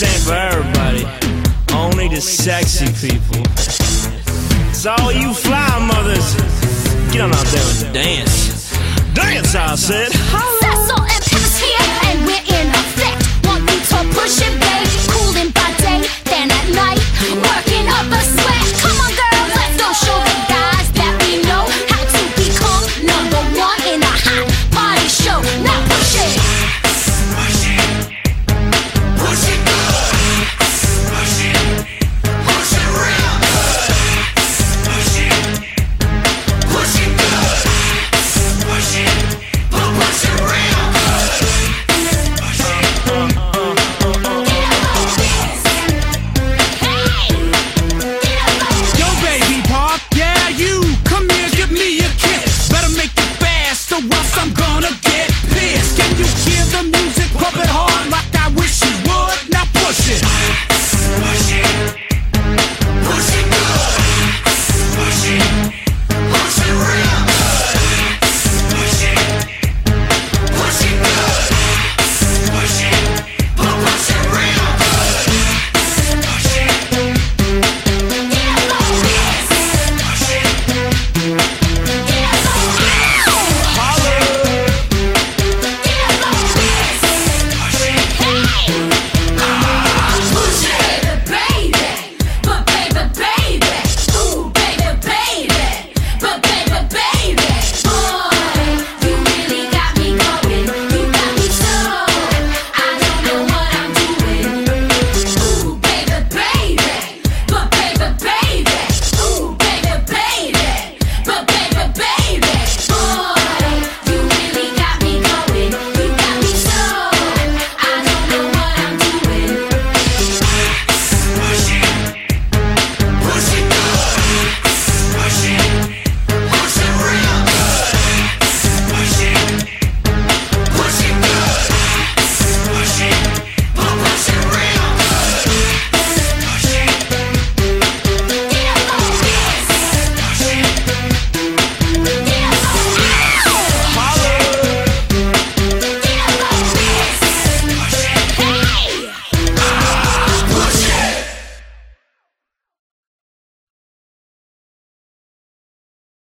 ain't for everybody, only the sexy people. So all you fly mothers, get on out there and dance. Dance, I said. Cecil and Pim's here, and we're in effect. Want me to push it, babe? Cooling by day, then at night, working up a